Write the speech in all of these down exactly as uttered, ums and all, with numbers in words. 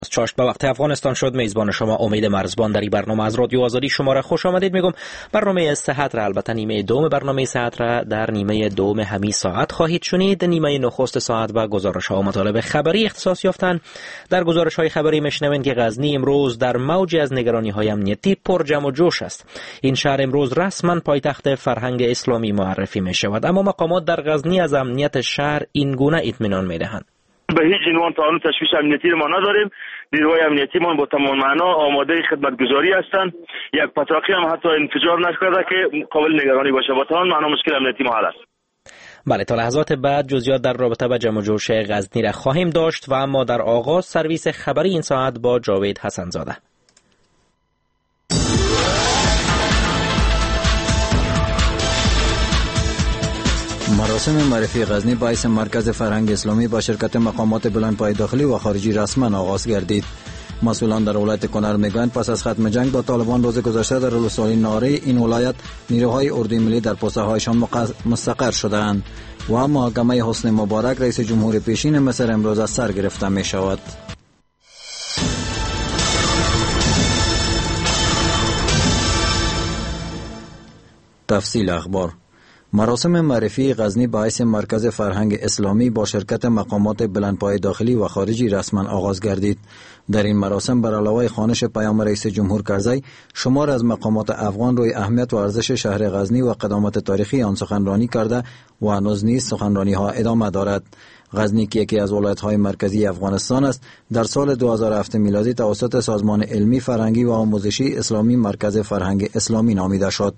چاشت به وقت افغانستان شد. میزبان شما امید مرزبان در این برنامه از رادیو آزادی شما را خوش آمدید میگم. برنامه صحت را، البته نیمه دوم برنامه صحت را در نیمه دوم همین ساعت خواهید شنید. نیمه نخست ساعت و گزارش ها و مطالب خبری اختصاص یافتن. در گزارش های خبری میشنوید که غزنی امروز در موج از نگرانی های امنیتی پر جمع و جوش است. این شهر امروز رسما پایتخت فرهنگ اسلامی معرفی می شود، اما مقامات در غزنی از امنیت شهر این گونه اطمینان میدهند. به هیچ عنوان تا الان تشویش امنیتی ما نداریم. نیروهای امنیتی ما با تمام معنا آماده خدمتگزاری هستند. یک پتراکی هم حتی انفجار نشده که قابل نگرانی باشه. با تمام معنا مشکل امنیتی ما حل است. بله، تا لحظات بعد جزئیات در رابطه با جمع و جوش غزنی را خواهیم داشت و اما در آغاز سرویس خبری این ساعت با جاوید حسن زاده. مراسم معرفی غزنی باعث مرکز فرهنگ اسلامی با شرکت مقامات بلندپایه داخلی و خارجی رسما آغاز گردید. مسئولان در ولایت کنر میگویند پس از ختم جنگ با طالبان روز گذشته در ولسوالی ناره این ولایت نیروهای اردوی ملی در پسته هایشان مستقر شدند و اما محاکمه حسنی مبارک رئیس جمهور پیشین مصر امروز از سر گرفته می شود. تفصیل اخبار. مراسم معرفی غزنی باعث مرکز فرهنگ اسلامی با شرکت مقامات بلندپایه داخلی و خارجی رسما آغاز گردید. در این مراسم بر علاوه خوانش پیام رئیس جمهور کرزی، شمار از مقامات افغان روی اهمیت و ارزش شهر غزنی و قدامت تاریخی آن سخنرانی کرده و هنوز نیز سخنرانی ها ادامه دارد. غزنی که یکی از ولایت‌های مرکزی افغانستان است، در سال دو هزار و هفت میلادی توسط سازمان علمی فرهنگی و آموزشی اسلامی مرکز فرهنگ اسلامی نامیده شد.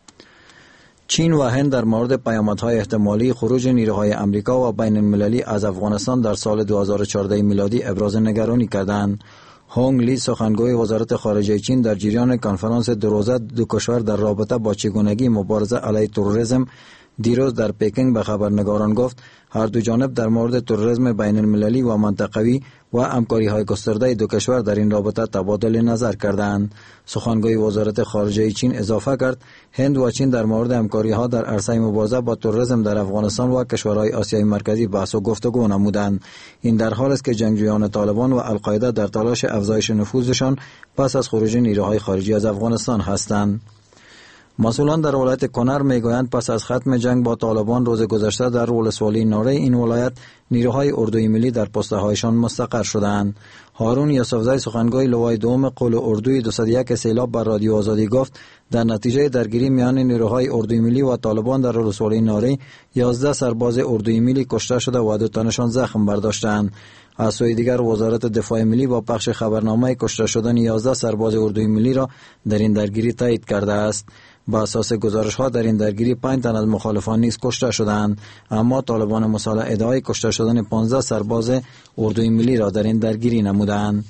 چین و هند در مورد پیامدهای احتمالی خروج نیروهای امریکا و بین المللی از افغانستان در سال دو هزار و چهارده میلادی ابراز نگرانی کردند. هونگ لی، سخنگوی وزارت خارجه چین، در جریان کنفرانس دو روزه دو کشور در رابطه با چگونگی مبارزه علیه تروریسم دیروز در پکینگ به خبرنگاران گفت هر دو جانب در مورد تروریسم بین المللی و منطقوی و همکاری های گسترده دو کشور در این رابطه تبادل نظر کردند. سخنگوی وزارت خارجه چین اضافه کرد هند و چین در مورد همکاری ها در عرصه مبارزه با تروریسم در افغانستان و کشورهای آسیای مرکزی بحث و گفتگو نمودند. این در حالی است که جنگجویان طالبان و القاعده در تلاش افزایش نفوذشان پس از خروج نیروهای خارجی از افغانستان هستند. مسئولان در ولایت کنر میگویند پس از ختم جنگ با طالبان روز گذشته در ولسوالی ناره این ولایت نیروهای اردوی ملی در پسته هایشان مستقر شدند. هارون یوسفزی، سخنگوی لوای دوم قول اردوی دویست و یک سیلاب بر رادیو آزادی گفت در نتیجه درگیری میان نیروهای اردوی ملی و طالبان در ولسوالی ناره یازده سرباز اردوی ملی کشته شده و دو تنشان زخم برداشتند. از سوی دیگر وزارت دفاع ملی با پخش خبرنامه کشته شدن یازده سرباز اردوی ملی را در این درگیری تایید کرده است. با اساس گزارش ها در این درگیری پنج تن از مخالفان نیز کشته شدند، اما طالبان مسلح ادعای کشته شدن پانزده سرباز اردوی ملی را در این درگیری نمودند.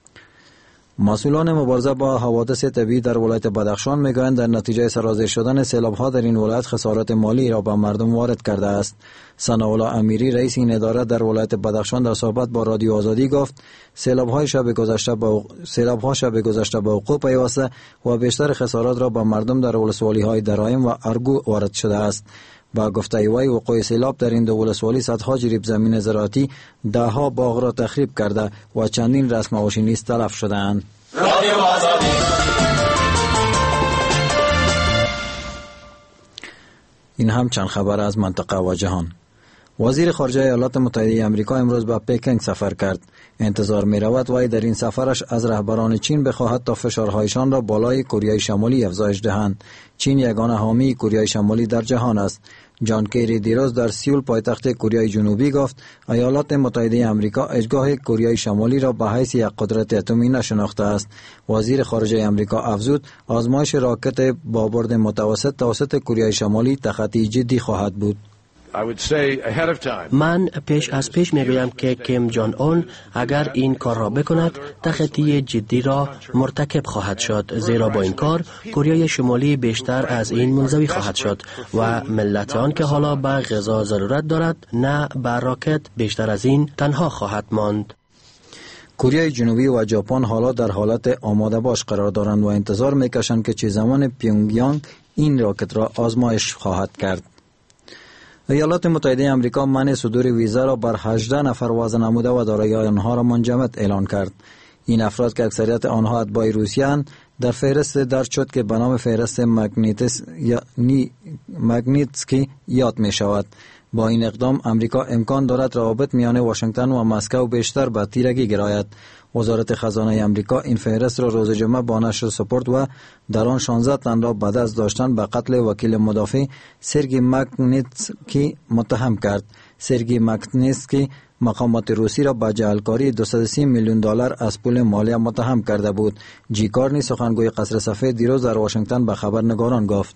مسئولان مبارزه با حوادث طبیعی در ولایت بدخشان میگویند در نتیجه سرازیر شدن سیلاب‌ها در این ولایت خسارات مالی را به مردم وارد کرده است. ثناءالله امیری، رئیس این اداره در ولایت بدخشان، در صحبت با رادیو آزادی گفت سیلاب‌های شب گذشته با سیلاب‌ها شب گذشته به وقوع پیوسته و بیشتر خسارات را به مردم در ولسوالی‌های درایم و ارگو وارد شده است. با گفته وی وقوع سیلاب در این دو ولسوالی صدها جریب زمین زراعتی، دهها باغ را تخریب کرده و چندین رسم معاشی نیز تلف شده‌اند. این هم چند خبر از منطقه و جهان. وزیر خارجه ایالات متحده آمریکا امروز به پکینگ سفر کرد. انتظار می رود وی در این سفرش از رهبران چین بخواهد تا فشارهایشان را بالای کره شمالی افزایش دهند. چین یگانه حامی کره شمالی در جهان است. جان کری دیروز در سئول پایتخت کره جنوبی گفت ایالات متحده آمریکا اجگاه کره شمالی را به حیث یک قدرت اتمی نشناخته است. وزیر خارجه آمریکا افزود آزمایش راکت با برد متوسط توسط کره شمالی تخطی جدی خواهد بود. من پیش از پیش میگویم که کیم جان اون اگر این کار را بکند تخطی جدی را مرتکب خواهد شد، زیرا با این کار کره شمالی بیشتر از این منزوی خواهد شد و ملت آن که حالا به غذا ضرورت دارد نه به راکت بیشتر از این تنها خواهد ماند. کره جنوبی و ژاپن حالا در حالت آماده باش قرار دارند و انتظار میکشند که چه زمان پیونگیانگ این راکت را آزمایش خواهد کرد. ایالات متحده آمریکا منع صدور ویزا را بر هجده نفر وضع نموده و دارایی آنها را منجمد اعلان کرد. این افراد که اکثریت آنها اتباع روسیه اند در فهرست درج شد که به نام فهرست مگنیتس یا نی مگنیتسکی یاد می شود. با این اقدام امریکا امکان دارد روابط میان واشنگتن و مسکو بیشتر به تیرگی گراید. وزارت خزانه امریکا این فهرست را روز جمعه با نشر سپرد و در آن شانزده تن را به دست داشتن به قتل وکیل مدافع سرگی مگنیتسکی متهم کرد. سرگی مگنیتسکی مقامات روسی را به جعلکاری دویست و سی میلیون دلار از پول مالیه متهم کرده بود. جی کارنی سخنگوی قصر سفید دیروز در واشنگتن به خبرنگاران گفت: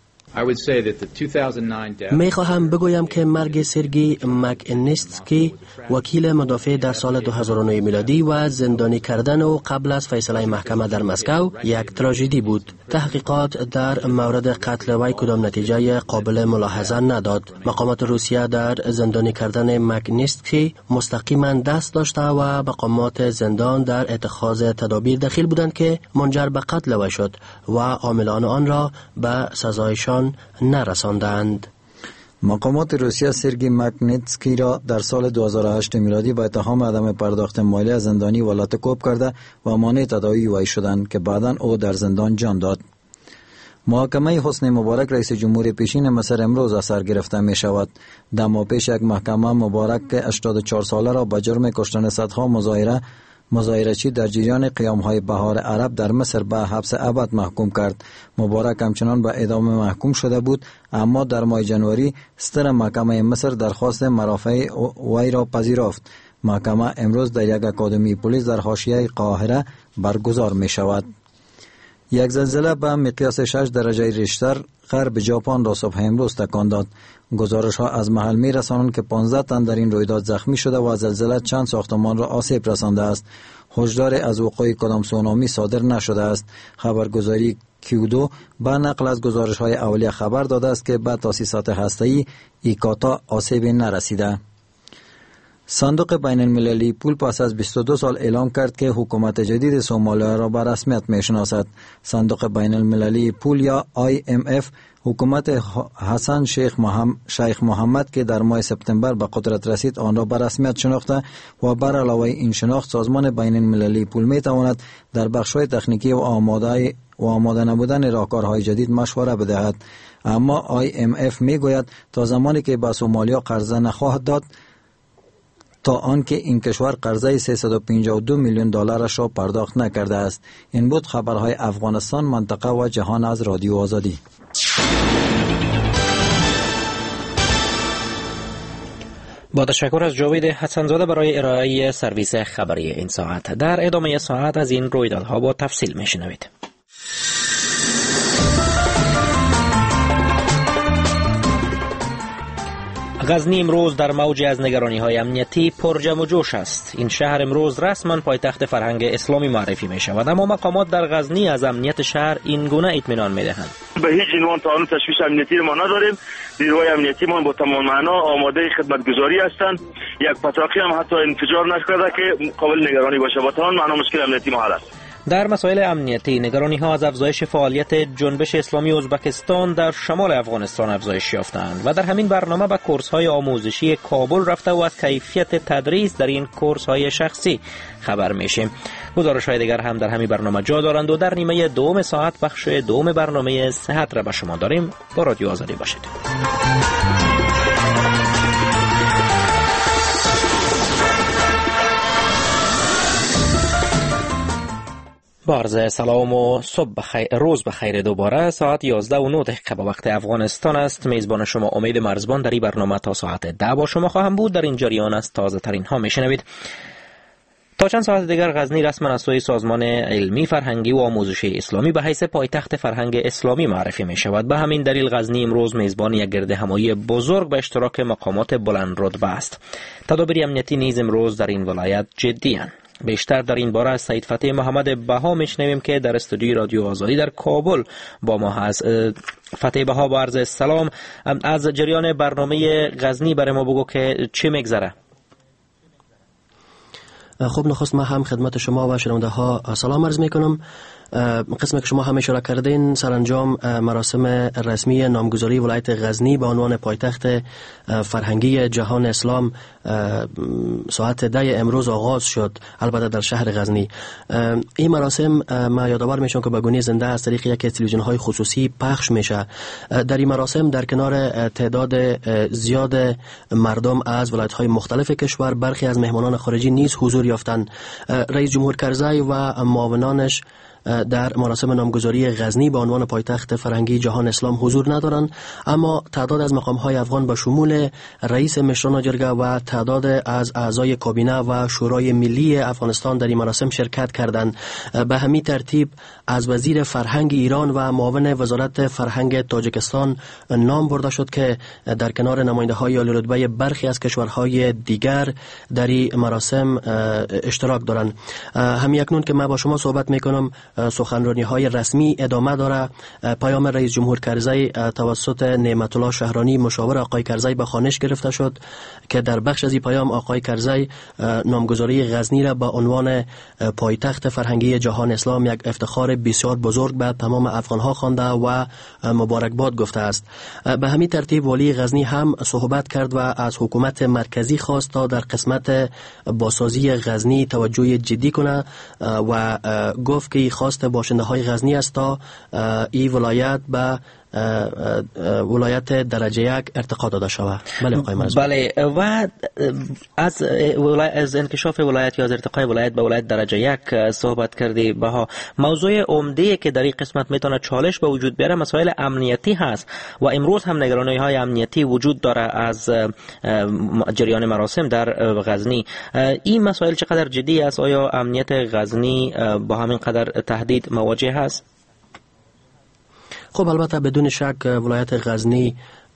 می خواهم بگویم که مرگ سرگی مگنیتسکی وکیل مدافع در سال دو هزار و نه میلادی و زندانی کردن او قبل از فیصله محکمه در مسکو یک تراژدی بود. تحقیقات در مورد قتل وی کدام نتیجه قابل ملاحظه نداد. مقامات روسیه در زندانی کردن مگنیتسکی مستقیما دست داشته و مقامات زندان در اتخاذ تدابیر دخیل بودند که منجر به قتل وی شد و عاملان آن را به سزایشان نرساندند. مقامات روسیه سرگی مگنیتسکی را در سال دو هزار و هشت میلادی با اتهام عدم پرداخت مالیه زندانی ولایت کوب کرده و مانع تداوی وی شدند که بعداً او در زندان جان داد. محاکمه حسنی مبارک رئیس جمهور پیشین مصر امروز از سر گرفته می شود. در ماه پیش یک محکمه مبارک که هشتاد و چهار ساله را به جرم کشتن صدها مظاهره مظاهره‌چی در جریان قیام‌های بهار عرب در مصر به حبس ابد محکوم کرد. مبارک همچنان به اعدام محکوم شده بود، اما در ماه جنوری صدر محکمه مصر درخواست مرافع وی را پذیرفت. محکمه امروز در یک اکادمی پلیس در حاشیه قاهره برگزار می شود. یک زلزله به مقیاس شش درجه ریشتر غرب ژاپن را صبح امروز تکان داد. گزارش ها از محل می رسانند که پانزده تن در این رویداد زخمی شده و زلزله چند ساختمان را آسیب رسانده است. هشدار از وقوع کدام سونامی صادر نشده است. خبرگزاری کیودو به نقل از گزارش های اولیه خبر داده است که به تاسیسات هسته‌ای ایکاتا آسیبی نرسیده. صندوق بین المللی پول پس از بیست و دو سال اعلام کرد که حکومت جدید سومالیا را به رسمیت میشناسد. صندوق بین المللی پول یا آی ام اف حکومت حسن شیخ محمد, شیخ محمد که در ماه سپتامبر به قدرت رسید آن را به رسمیت شناخته و بر علاوه این شناخت سازمان بین المللی پول می تواند در بخش‌های تکنیکی و آماده و آماده نبودن راهکارهای جدید مشوره بدهد. اما آی ام اف می گوید تا زمانی که به سومالیا قرضه نخواهد داد تا آنکه این کشور قرضه سیصد و پنجاه و دو میلیون دلارش را پرداخت نکرده است. این بود خبرهای افغانستان، منطقه و جهان از رادیو آزادی. با تشکر از جاوید حسنزاده برای ارائه سرویس خبری این ساعت. در ادامه ساعت از این رویدادها با تفصیل میشنوید. غزنی امروز در موج از نگرانی‌های امنیتی پر جمع و جوش است. این شهر امروز رسما پایتخت فرهنگ اسلامی معرفی می شود، اما مقامات در غزنی از امنیت شهر این گونه اطمینان می دهند. به هیچ عنوان تا الان تشویش امنیتی ما نداریم. نیروهای امنیتی ما با تمام معنا آماده خدمتگزاری هستند. یک پتاقی هم حتی انفجار نشده که قابل نگرانی باشه. با تمام معنا مشکل امنیتی ما حل است. در مسائل امنیتی نگرانی‌ها از افزایش فعالیت جنبش اسلامی ازبکستان در شمال افغانستان افزایش یافتند و در همین برنامه به کورس‌های آموزشی کابل رفته و از کیفیت تدریس در این کورس‌های شخصی خبر میشیم. گزارش‌های دیگر هم در همین برنامه جا دارند و در نیمه دوم ساعت بخش دوم برنامه صحت را به شما داریم. با رادیو آزادی باشید. با عرض سلام و صبح بخیر، روز بخیر. دوباره ساعت یازده و نه دقیقه به وقت افغانستان است. میزبان شما امید مرزبان در این برنامه تا ساعت ده با شما خواهم بود. در این جریان است تازه ترین ها میشنوید. تا چند ساعت دیگر غزنی رسما از سوی سازمان علمی فرهنگی و آموزشی اسلامی به حیث پایتخت فرهنگ اسلامی معرفی می شود. به همین دلیل غزنی امروز میزبان یک گردهمایی بزرگ به اشتراک مقامات بلند رتبه است. تدابیر امنیتی نیز امروز در این ولایت جدی اند. بیشتر در این باره از سید فتح محمد بها میشنویم که در استودیوی رادیو آزادی در کابل با ما هست. فتح بها، با عرض سلام. از جریان برنامه غزنی برای ما بگو که چی میگذره؟ خب نخست ما هم خدمت شما و شنونده ها سلام عرض می کنم. قسمی که شما هم اشاره کردین، سرانجام مراسم رسمی نامگذاری ولایت غزنی به عنوان پایتخت فرهنگی جهان اسلام ساعت ده امروز آغاز شد، البته در شهر غزنی. این مراسم ما یادآور میشم که به گونه زنده از طریق یک تلویزیون های خصوصی پخش میشه. در این مراسم در کنار تعداد زیاد مردم از ولایت های مختلف کشور، برخی از مهمانان خارجی نیز حضور یافتند. رئیس جمهور کرزی و معاونانش در مراسم نامگذاری غزنی به عنوان پایتخت فرهنگی جهان اسلام حضور ندارند، اما تعداد از مقام‌های افغان با شمول رئیس مشران جرگه و تعداد از اعضای کابینه و شورای ملی افغانستان در این مراسم شرکت کردند. به همین ترتیب از وزیر فرهنگ ایران و معاون وزارت فرهنگ تاجیکستان نام برده شد که در کنار نماینده‌های عالی رتبه برخی از کشورهای دیگر در این مراسم اشتراک دارند. همین اکنون که من با شما صحبت می‌کنم، سخنرانی های رسمی ادامه داره. پیام رئیس جمهور کرزی توسط نعمت الله شهرانی مشاور آقای کرزی به خوانش گرفته شد که در بخش از این پیام آقای کرزی نامگذاری غزنی را به عنوان پایتخت فرهنگی جهان اسلام یک افتخار بسیار بزرگ به تمام افغان ها خوانده و مبارکباد گفته است. به همین ترتیب والی غزنی هم صحبت کرد و از حکومت مرکزی خواست تا در قسمت بازسازی غزنی توجه جدی کنه و گفت که خواست باشنده های غزنی است تا این ولایت به ولایت درجه یک ارتقا داده شود. بله آقای مرزبان. بله، و از از انکشاف ولایت یا از ارتقای ولایت به ولایت درجه یک صحبت کردی. بها موضوع عمده که در این قسمت میتونه چالش به وجود بیاره مسائل امنیتی هست و امروز هم نگرانی های امنیتی وجود داره از جریان مراسم در غزنی. این مسائل چقدر جدی است؟ آیا امنیت غزنی با همین قدر تهدید مواجه هست؟ خب البته بدون شک ولایت غزنی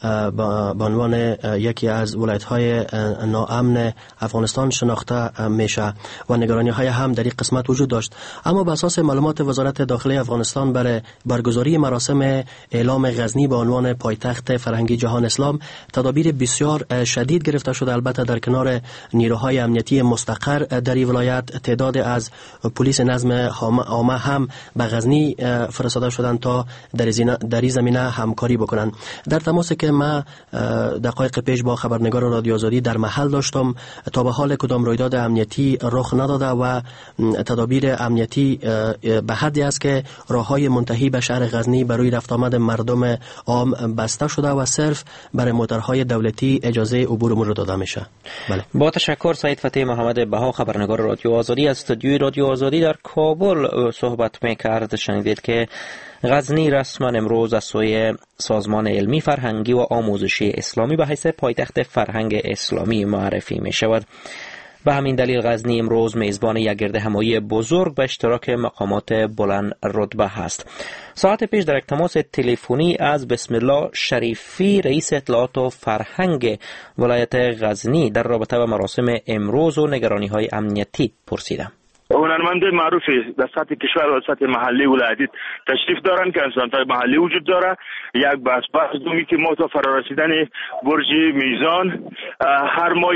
به عنوان یکی از ولایت‌های ناامن افغانستان شناخته میشه و نگرانی‌های هم در این قسمت وجود داشت، اما بر اساس معلومات وزارت داخلی افغانستان برای برگزاری مراسم اعلام غزنی به عنوان پایتخت فرهنگی جهان اسلام تدابیر بسیار شدید گرفته شده. البته در کنار نیروهای امنیتی مستقر در این ولایت تعداد از پلیس نظم عامه هم به غزنی فرستاده شدند تا در این زمینه همکاری بکنند. در تماس که ما دقایق پیش با خبرنگار رادیو آزادی در محل داشتم، تا به حال کدام رویداد امنیتی رخ نداده و تدابیر امنیتی به حدی است که راههای منتهی به شهر غزنی برای رفت آمد مردم عام بسته شده و صرف برای موتورهای دولتی اجازه عبور مرور داده میشه. بله. با تشکر. سعید فتحی محمد بها، خبرنگار رادیو آزادی از استودیوی رادیو آزادی در کابل صحبت میکرد. شنیدید که غزنی رسما امروز از سوی سازمان علمی فرهنگی و آموزشی اسلامی به حیث پایتخت فرهنگ اسلامی معرفی می شود. به همین دلیل غزنی امروز میزبان یک گردهمایی بزرگ به اشتراک مقامات بلند رتبه هست. ساعت پیش در یک تماس تلفنی از بسم الله شریفی، رئیس اطلاعات و فرهنگ ولایت غزنی، در رابطه با مراسم امروز و نگرانی‌های امنیتی پرسیدم. هنرمند معروفی در سطح کشور و سطح محلی ولایت تشریف دارن که انسان‌های محلی وجود داره. یک بس بس دومی که ما تا فرارسیدن برج میزان هر ماه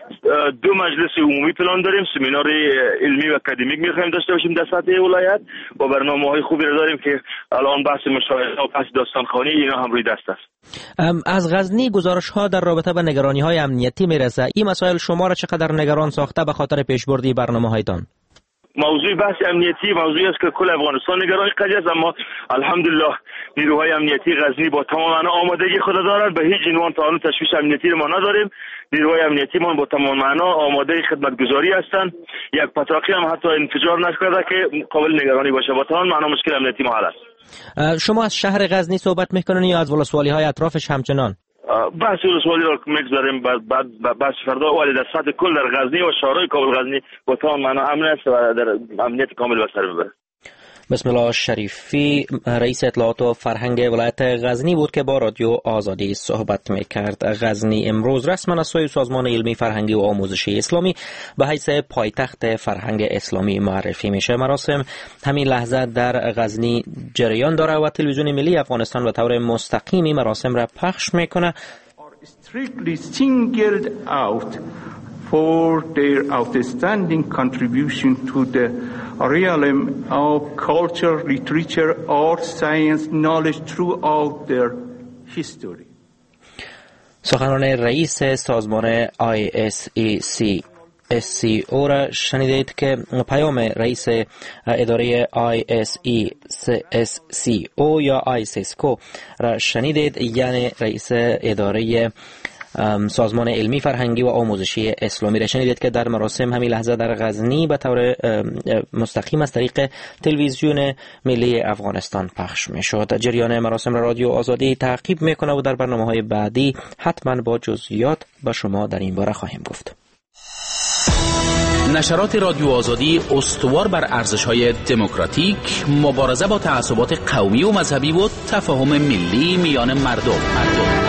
دو مجلس عمومی پلان داریم، سمینار علمی و اکادمیک می‌خوایم داشته باشیم در سطح ولایت و برنامه‌های خوبی را داریم که الان بحث مشاهده و بحث داستانخوانی اینا هم روی دست است. از غزنی گزارش‌ها در رابطه با نگرانی‌های امنیتی میرسه. این مسائل شما را چقدر نگران ساخته به خاطر پیشبردی برنامه‌هایتان؟ موضوع بحث امنیتی موضوعی است که کل افغانستان نگران قضیه است، اما الحمدلله نیروهای امنیتی غزنی با تمام آمادگی خود دارند. به هیچ عنوان تا الان تشویش امنیتی ما نداریم. نیروهای امنیتی ما با تمام معنا آماده خدمتگزاری هستند. یک پتاقی هم حتی انفجار نشده که قابل نگرانی باشه. با تمام معنا مشکل امنیتی ما حل است. شما از شهر غزنی صحبت میکنین یا از ولسوالی های اطرافش همچنان؟ بحث ولسوالی را میگذاریم بعد بحث فردا، ولی در سطح کل در غزنی و شهرهای کابل غزنی با تمام معنا امن است و در امنیت کامل به سر میبره. بسم الله شریفی، رئیس اطلاعات و فرهنگ ولایت غزنی بود که با رادیو آزادی صحبت میکرد. غزنی امروز رسما از سوی سازمان علمی فرهنگی و آموزشی اسلامی به حیث پایتخت فرهنگ اسلامی معرفی میشه. مراسم همین لحظه در غزنی جریان داره و تلویزیون ملی افغانستان به طور مستقیمی مراسم را پخش میکنه. for their outstanding contribution to the realm of culture, literature, art, science, knowledge throughout their history. سخنان رئیس سازمان آی اس ای سی اس سی او را شنیدید که پیام رئیس اداره آی اس ای سی او یا آی سیسکو را شنیدید، یعنی رئیس اداره سازمان علمی فرهنگی و آموزشی اسلامی را شنیدید که در مراسم همین لحظه در غزنی به طور مستقیم از طریق تلویزیون ملی افغانستان پخش می شد. جریان مراسم را رادیو آزادی تعقیب می کنه و در برنامه‌های بعدی حتما با جزئیات به شما در این باره خواهیم گفت. نشرات رادیو آزادی استوار بر ارزش‌های دموکراتیک، مبارزه با تعصبات قومی و مذهبی و تفاهم ملی میان مردم. مردم.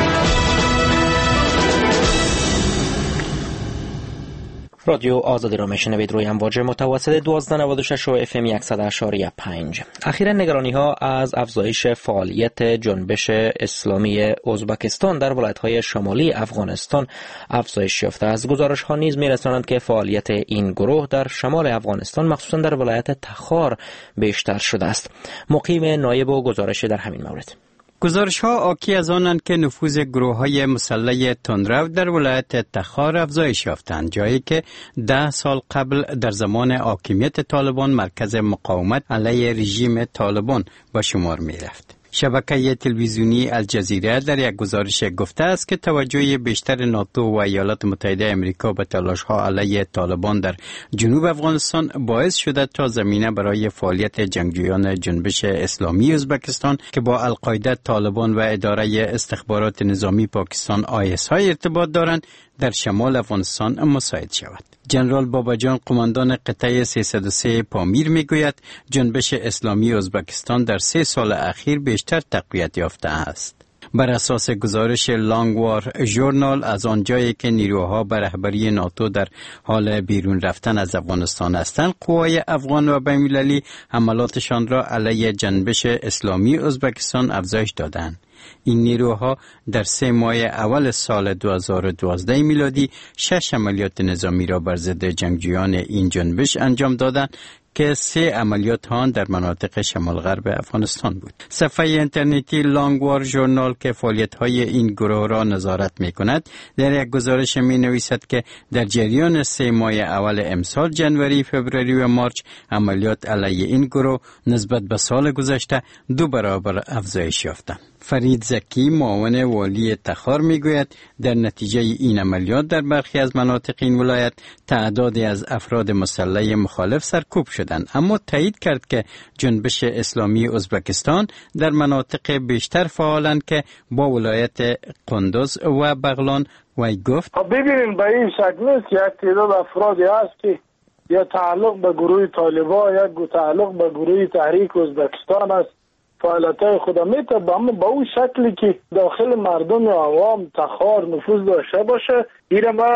رادیو آزادی را میشنوید روی امواج متوسط دوازده نود و شش و اف ام صد و پنج. اخیراً نگرانی ها از افزایش فعالیت جنبش اسلامی ازبکستان در ولایت‌های شمالی افغانستان افزایش یافته است. گزارش ها نیز می‌رسانند که فعالیت این گروه در شمال افغانستان مخصوصاً در ولایت تخار بیشتر شده است. مقیم نایب و گزارش در همین مورد. گزارش ها آکی از آنند که نفوذ گروه های مسلح تندرو در ولایت تخار افزایش یافتند، جایی که ده سال قبل در زمان حاکمیت طالبان مرکز مقاومت علیه رژیم طالبان به شمار می رفت. شبکه تلویزیونی الجزیره در یک گزارش گفته است که توجه بیشتر ناتو و ایالات متحده آمریکا به تلاش‌ها علیه طالبان در جنوب افغانستان باعث شده تا زمینه برای فعالیت جنگجویان جنبش اسلامی ازبکستان که با القاعده، طالبان و اداره استخبارات نظامی پاکستان آی اس آی ارتباط دارند در شمال افغانستان مساعد شود. جنرال باباجان قماندان قطعه سیصد و سه پامیر میگوید جنبش اسلامی ازبکستان در سه سال اخیر بیشتر تقویت یافته است. بر اساس گزارش لانگوار ژورنال، از آنجایی که نیروها به رهبری ناتو در حال بیرون رفتن از افغانستان هستند، قوای افغان و بین‌المللی حملاتشان را علیه جنبش اسلامی ازبکستان افزایش دادند. این نیروها در سه ماه اول سال دو هزار و دوازده میلادی شش عملیات نظامی را بر ضد جنگجویان این جنبش انجام دادند که سه عملیات آن در مناطق شمال غرب افغانستان بود. صفحه اینترنتی لانگوار ژورنال که فعالیت‌های این گروه را نظارت می‌کند در یک گزارش می‌نویسد که در جریان سه ماه اول امسال جنوری، فوریه و مارچ عملیات علیه این گروه نسبت به سال گذشته دو برابر افزایش یافتند. فرید زکی معاون والی تخار میگوید در نتیجه این عملیات در برخی از مناطق این ولایت تعدادی از افراد مسلح مخالف سرکوب شدند، اما تایید کرد که جنبش اسلامی ازبکستان در مناطق بیشتر فعالند که با ولایت قندوز و بغلان. و گفت ببینیم به این شکل نیست که یک تعداد افرادی هست که یا تعلق به گروه طالبان یا تعلق به گروه تحریک ازبکستان است فعالیت‌های خود میتونه، اما با اون شکلی که داخل مردم عوام تخار نفوذ داشته باشه ایره ما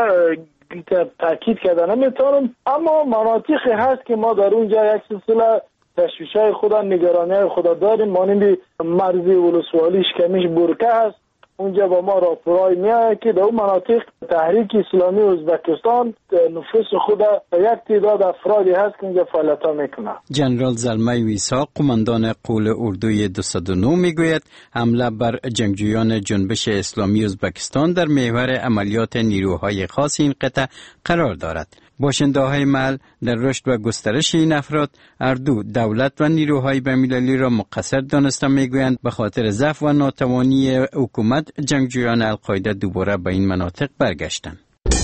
تاکید کردن نمیتونم، اما مناطقی هست که ما در اونجا یک سلسله تشویش‌های خدا، نگرانی‌های خدا داریم. مانند مرزی ولسوالی شکمیش برکه هست، اونجا با ما راپورای میاد که در اون مناطق تحریک اسلامی ازبکستان نفوذ خود یک تعداد افرادی هست که اونجا فعالیت میکنه. جنرال زلمه ویسا قماندان قول اردوی دویست و نه میگوید حمله بر جنگجویان جنبش اسلامی ازبکستان در محور عملیات نیروهای خاص این قطعه قرار دارد. باشنده‌های محل در رشد و گسترش این افراد اردو دولت و نیروهای بین‌المللی را مقصر دانسته میگویند به خاطر ضعف و ناتوانی حکومت جنگجویان القاعده دوباره به این مناطق برگشتند.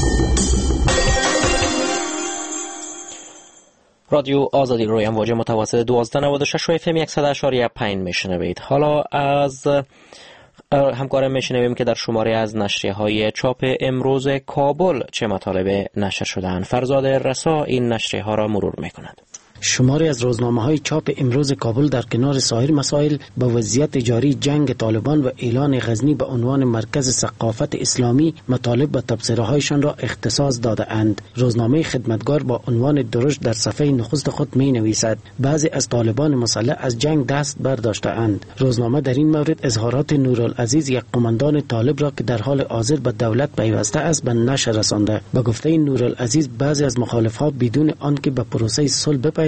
رادیو آزادی روی امواج متوسط دوازده نود و شش و اف ام صد و پنج میشنوید. حالا از همکارم میشنویم که در شماره از نشریه های چاپ امروز کابل چه مطالب نشر شدند. فرزاد رسا این نشریه ها را مرور میکند. شماری از روزنامه‌های چاپ امروز کابل در کنار سایر مسائل به وضعیت جاری جنگ طالبان و اعلان غزنی به عنوان مرکز ثقافت اسلامی مطالب و تبصره‌هایشان را اختصاص داده اند. روزنامه خدمتگار با عنوان درشت در صفحه نخست خود می نویسد بعضی از طالبان مسلح از جنگ دست برداشته اند. روزنامه در این مورد اظهارات نورالعزیز یک قماندان طالب را که در حال حاضر به دولت پیوسته است به نشر رسانده. به گفته نورالعزیز بعضی از مخالفها بدون آنکه به پروسه صلح بپیوندند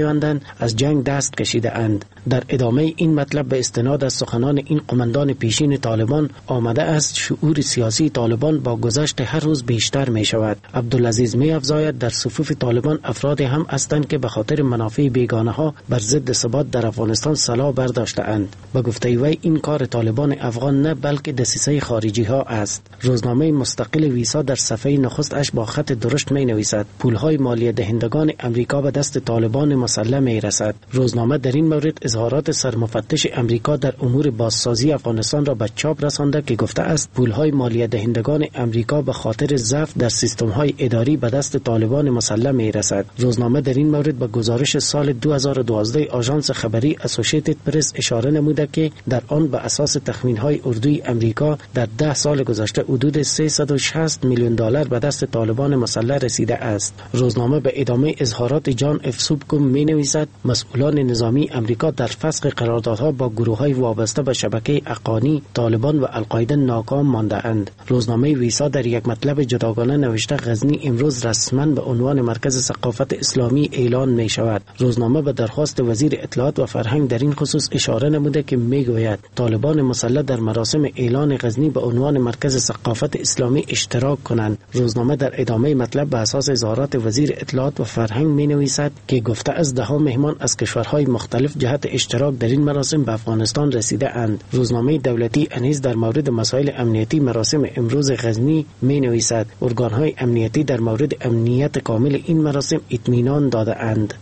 میپیوندند از جنگ دست کشیده اند. در ادامه این مطلب به استناد از سخنان این قماندان پیشین طالبان آمده است شعور سیاسی طالبان با گذشت هر روز بیشتر می شود. عبدالعزیز می افزاید در صفوف طالبان افرادی هم هستند که به خاطر منافع بیگانه ها بر ضد ثبات در افغانستان سلاح برداشته اند. به گفته وی این کار طالبان افغان نه بلکه دسیسه خارجی ها است. روزنامه مستقل ویسا در صفحه نخستش با خط درشت می نویسد پولهای مالیه دهندگان امریکا به دست طالبان مسلح می رسد. روزنامه در این مورد اظهارات سرمفتش امریکا در امور بازسازی افغانستان را به چاپ رسانده که گفته است پولهای مالیه دهندگان امریکا به خاطر ضعف در سیستم‌های اداری به دست طالبان مسلح می رسد. روزنامه در این مورد به گزارش سال دو هزار و دوازده آژانس خبری اسوسییتد پرس اشاره نموده که در آن به اساس تخمین‌های اردوی امریکا در ده سال گذشته حدود سیصد و شصت میلیون دلار به دست طالبان مسلح رسیده است. روزنامه به ادامه اظهارات جان اف سوبکوم می نویسد مسئولان نظامی امریکا در فسخ قراردادها با گروه‌های وابسته به شبکه اقانی، طالبان و القاعده ناکام مانده اند. روزنامه ویسا در یک مطلب جداگانه نوشته غزنی امروز رسما به عنوان مرکز ثقافت اسلامی اعلان می شود. روزنامه به درخواست وزیر اطلاعات و فرهنگ در این خصوص اشاره نموده که می گوید طالبان مسلح در مراسم اعلان غزنی به عنوان مرکز ثقافت اسلامی اشتراک کنند. روزنامه در ادامه مطلب به اساس اظهارات وزیر اطلاعات و فرهنگ می نویسد که گفته از ده ها مهمان از کشورهای مختلف جهت اشتراک در این مراسم به افغانستان رسیده اند. روزنامه دولتی انیز در مورد مسائل امنیتی مراسم امروز غزنی می نویسد ارگانهای امنیتی در مورد امنیت کامل این مراسم اطمینان داده اند.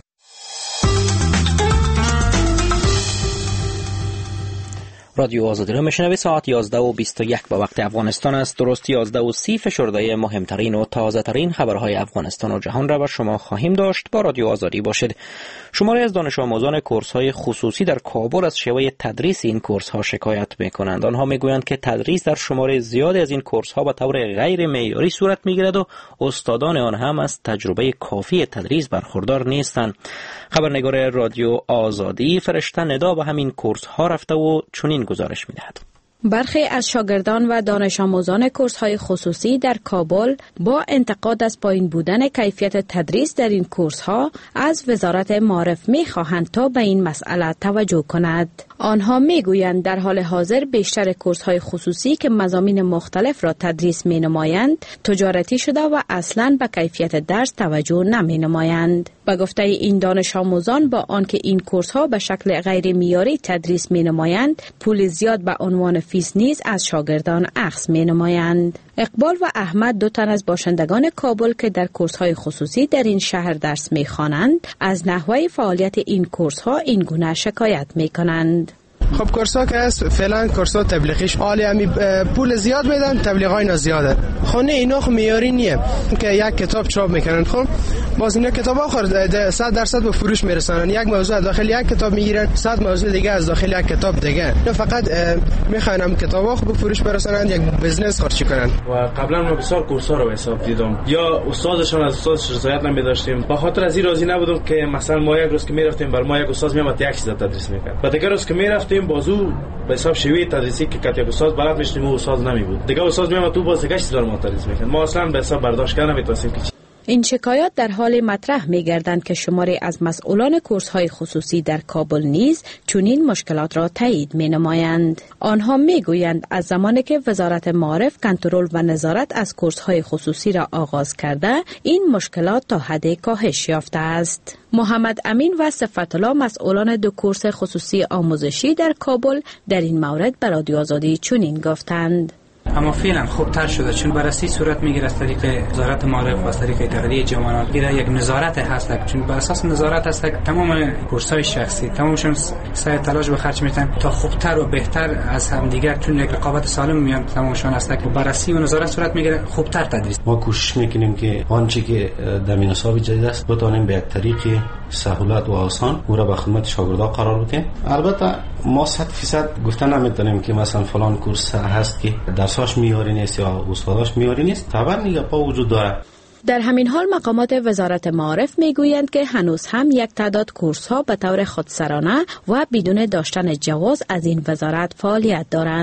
رادیو آزادی را میشنوید. ساعت یازده و بیست و یک به وقت افغانستان است. درست یازده و سی فشرده مهمترین و تازه ترین خبرهای افغانستان و جهان را بر شما خواهیم داشت. با رادیو آزادی باشید. شماری از دانش آموزان کورس های خصوصی در کابل از شیوه تدریس این کورس ها شکایت میکنند. آنها میگویند که تدریس در شماره زیادی از این کورس ها به طور غیر معیاری صورت میگیرد و استادان آن هم از تجربه کافی تدریس برخوردار نیستند. خبرنگار رادیو آزادی فرشته ندا به همین کورس ها رفته و چنین گزارش میدهد. برخی از شاگردان و دانش آموزان کورس‌های خصوصی در کابل با انتقاد از پایین بودن کیفیت تدریس در این کورس‌ها از وزارت معارف می‌خواهند تا به این مسئله توجه کند. آنها می‌گویند در حال حاضر بیشتر کورس‌های خصوصی که مضامین مختلف را تدریس می‌نمایند تجارتی شده و اصلاً به کیفیت درس توجه نمی‌نمایند. به گفته این دانش آموزان با آنکه این کورس‌ها به شکل غیر معیاری تدریس می‌نمایند، پول زیاد به عنوان فیس نیز از شاگردان اخذ می‌نمایند. اقبال و احمد دو تن از باشندگان کابل که در کورس‌های خصوصی در این شهر درس می‌خوانند، از نحوه فعالیت این کورس‌ها این گونه شکایت می‌کنند. خب کورس‌ها که هست فعلا کورس‌ها تبلیغیش عالی همی پول زیاد میدن، تبلیغای اینا زیاده. خونه اینا خو معیاری نیه که یک کتاب چاپ میکنن. خب باز اینا کتاب آخر صد درصد به فروش میرسونن. یک موضوع داخل یک کتاب میگیرن، صد موضوع دیگه از داخل یک کتاب دیگه. اینا فقط میخوان هم کتابا خو به فروش برسونن، یک بزنس خرچی کنن. و قبلا ما بسیار کورس‌ها رو حساب دیدم، یا استادشون از استادش رضایت نمیداشتیم. به خاطر از این راضی نبودم که مثلا ما یک روز که میرفتیم بر ما یک استاد میامد یک چیز تدریس میکرد، بعد دیگه روز که میرفتیم بازو به حساب شوی تدریسی که کاتب استاد بلد میشیم و استاد نمیبود، دیگه استاد میامد تو باز دیگه چیز رو ما تدریس میکرد. ما اصلا به حساب برداشت کردن نمیتونستیم که این شکایات در حال مطرح می‌گردند که شماری از مسئولان کورس‌های خصوصی در کابل نیز چنین مشکلات را تایید می‌نمایند. آنها می‌گویند از زمانی که وزارت معارف کنترل و نظارت از کورس‌های خصوصی را آغاز کرده، این مشکلات تا حد کاهش یافته است. محمد امین و صفت الله مسئولان دو کورس خصوصی آموزشی در کابل در این مورد به رادیو آزادی چنین گفتند. اما فعلا خوبتر شده، چون بررسی صورت میگیره از طریق وزارت معارف و از طریق اتحادیه جوانان. ایره یک نظارت هست، چون بر اساس نظارت هست تمام کورس‌های شخصی تمامشون سعی تلاش به خرج میتن تا خوبتر و بهتر از هم دیگر، چون یک رقابت سالم میان تمامشون هست که بررسی و نظارت صورت میگیره خوبتر تدریس. ما کوشش میکنیم که آنچه که در نصاب جدید است بتونیم به یک طریق سهولت و آسان او را به خدمت شاگردان قرار بدیم. البته ما صد فیصد گفتن نمیتونیم که مثلا فلان کورس هست که درساش معیاری نیست یا استاداش معیاری نیست، طبعا دیگه با وجود داره. در همین حال مقامات وزارت معارف میگویند که هنوز هم یک تعداد کورس ها به طور خودسرانه و بدون داشتن جواز از این وزارت فعالیت دارند.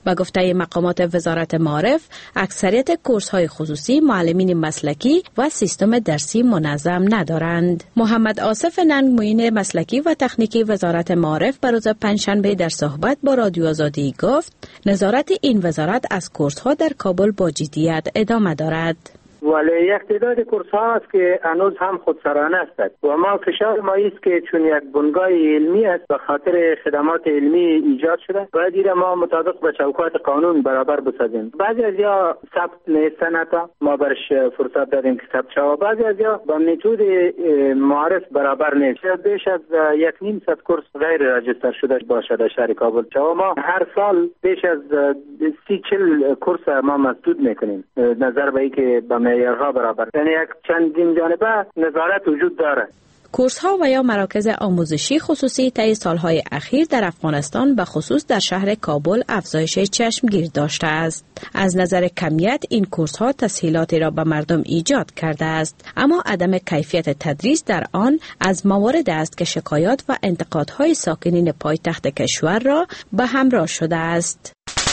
به گفته مقامات وزارت معارف، اکثریت کورس‌های خصوصی معلمین مسلکی و سیستم درسی منظم ندارند. محمد آصف ننگ معین مسلکی و تکنیکی وزارت معارف به روز پنجشنبه در صحبت با رادیو آزادی گفت نظارت این وزارت از کورس‌ها در کابل با جدیت ادامه دارد. ولی یک تعداد کورس ها است که هنوز هم خودسرانه است و ما فشار ما است که چون یک بنگاه علمی است به خاطر خدمات علمی ایجاد شده باید ایره ما مطابق به چوکات قانون برابر بسازیم. بعضی از یا ثبت نیستن تا ما برش فرصت دادیم که ثبت شود، بعضی از یا با متد معارف برابر نیست. بیش از یک نیم صد کورس غیر راجستر شده باشد در شهر کابل. و ما هر سال بیش از سی چل کورس ما مسدود میکنیم نظر به اینکه به معیارها برابر، یعنی یک چندین جانبه نظارت وجود داره. کورس ها و یا مراکز آموزشی خصوصی طی سالهای اخیر در افغانستان به خصوص در شهر کابل افزایش چشمگیر داشته است. از نظر کمیت این کورس ها تسهیلاتی را به مردم ایجاد کرده است، اما عدم کیفیت تدریس در آن از موارد است که شکایات و انتقادهای ساکنین پایتخت کشور را به همراه شده است.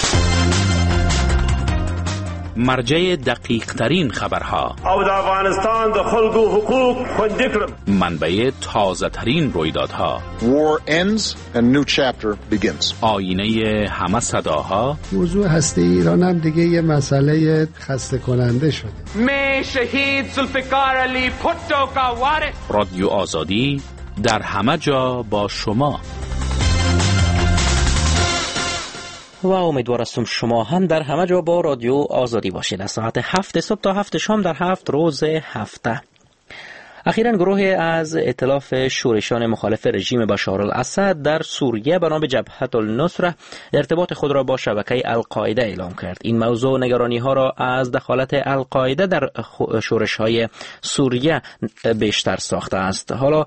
مرجع دقیق ترین خبرها او د افغانستان د خلکو حقوق خوندي کړل. منبع تازه ترین رویدادها. War ends and new chapter begins. آینه همه صداها. موضوع هسته ایران هم دیگه یه مسئله خسته کننده شده. می شهید ذوالفقار علی پوتو کا وارث. رادیو آزادی در همه جا با شما. و امیدوار هستم شما هم در همه جا با رادیو آزادی باشید. از ساعت هفت صبح تا هفت شام در هفت روز هفته. اخیراً گروهی از ائتلاف شورشان مخالف رژیم بشار الاسد در سوریه به نام جبهت النصره ارتباط خود را با شبکه القاعده اعلام کرد. این موضوع نگرانی ها را از دخالت القاعده در شورش های سوریه بیشتر ساخته است. حالا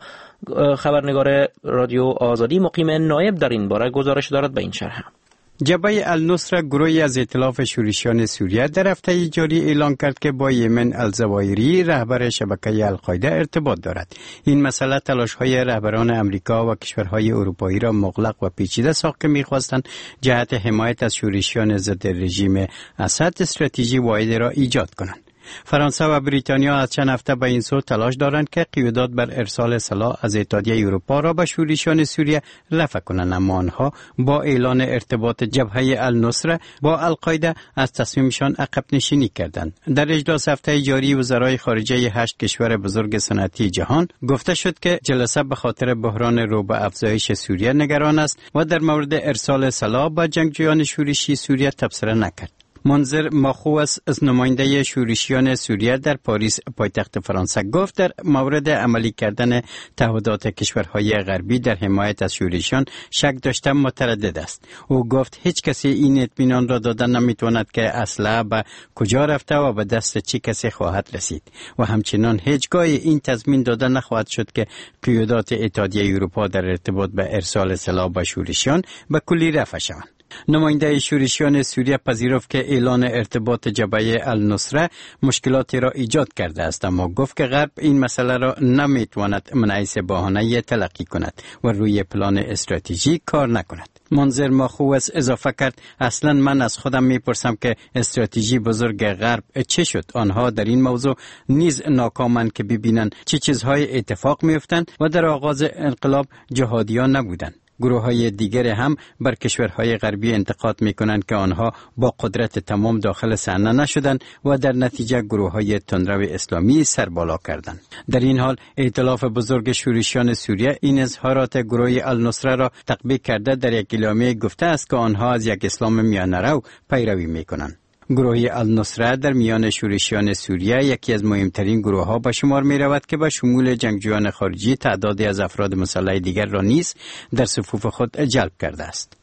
خبرنگار رادیو آزادی مقیم نایب در این باره گزارش دارد، به این شرح. جبهه النصره گروهی از ائتلاف شورشیان سوریه در هفته جاری اعلان کرد که با یمن الزوایری رهبر شبکه القاعده ارتباط دارد. این مسئله تلاش‌های رهبران امریکا و کشورهای اروپایی را مغلق و پیچیده ساخت که می‌خواستند جهت حمایت از شورشیان ضد رژیم اسد استراتژی واحدی را ایجاد کنند. فرانسه و بریتانیا از چند هفته به این سو تلاش دارند که قیودات بر ارسال سلاح از اتحادیه اروپا را به شورشیان سوریه رفع کنند، اما آنها با اعلان ارتباط جبهه النصره با القاعده از تصمیمشان عقب نشینی کردند. در اجلاس هفته جاری وزرای خارجه هشت کشور بزرگ صنعتی جهان گفته شد که جلسه به خاطر بحران رو به افزایش سوریه نگران است و در مورد ارسال سلاح به جنگجویان شورشی سوریه تبصره نکرد. منظر ماخوس از نماینده شورشیان سوریه در پاریس پایتخت فرانسه گفت در مورد عملی کردن تعهدات کشورهای غربی در حمایت از شورشیان شک داشته متردد است. او گفت هیچ کسی این اطمینان را دادن نمیتواند که اسلحه به کجا رفته و به دست چه کسی خواهد رسید و همچنان هیچگاه این تضمین داده نخواهد شد که قیودات اتحادیه اروپا در ارتباط به ارسال سلاح به شورشیان به کلی رفع شوند. نماینده شورشیان سوریه پذیرفت که اعلان ارتباط جبهه النصره مشکلاتی را ایجاد کرده است، اما گفت که غرب این مسئله را نمیتواند من حیث بهانه تلقی کند و روی پلان استراتژی کار نکند. منظر ماخوس اضافه کرد اصلا من از خودم میپرسم که استراتژی بزرگ غرب چه شد؟ آنها در این موضوع نیز ناکامند که ببینند چه چیزهای اتفاق میافتند و در آغاز انقلاب جهادیان نبودند. گروه های دیگر هم بر کشورهای غربی انتقاد می کنند که آنها با قدرت تمام داخل صحنه نشدند و در نتیجه گروه های تندرو اسلامی سربالا کردند. در این حال ائتلاف بزرگ شورشیان سوریه این اظهارات گروه النصره را تقبیح کرده در یک اعلامیه گفته است که آنها از یک اسلام میانه‌رو پیروی می کنند. گروه النصره در میان شورشیان سوریه یکی از مهمترین گروه ها به شمار می رود که به شمول جنگجویان خارجی تعدادی از افراد مسلح دیگر را نیز در صفوف خود جلب کرده است.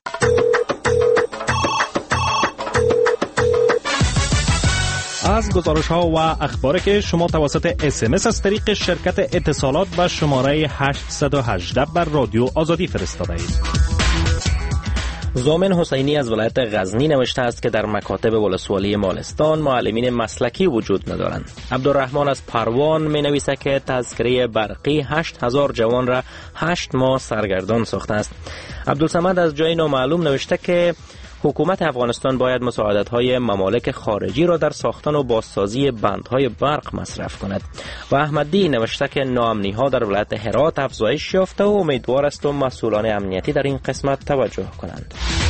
از گزارش ها و اخباری که شما توسط اس ام اس از طریق شرکت اتصالات به شماره هشت یک هشت بر رادیو آزادی فرستاده اید. زامن حسینی از ولایت غزنی نوشته است که در مکاتب ولسوالی مالستان معلمین مسلکی وجود ندارند. عبدالرحمن از پروان می نویسه که تذکره برقی هشت هزار جوان را هشت ماه سرگردان ساخته است. عبدالصمد از جای نامعلوم نوشته که حکومت افغانستان باید مساعدت‌های ممالک خارجی را در ساختن و بازسازی بندهای برق مصرف کند. و احمدی نوشته که ناامنی‌ها در ولایت هرات افزایش یافته و امیدوار است و مسئولان امنیتی در این قسمت توجه کنند.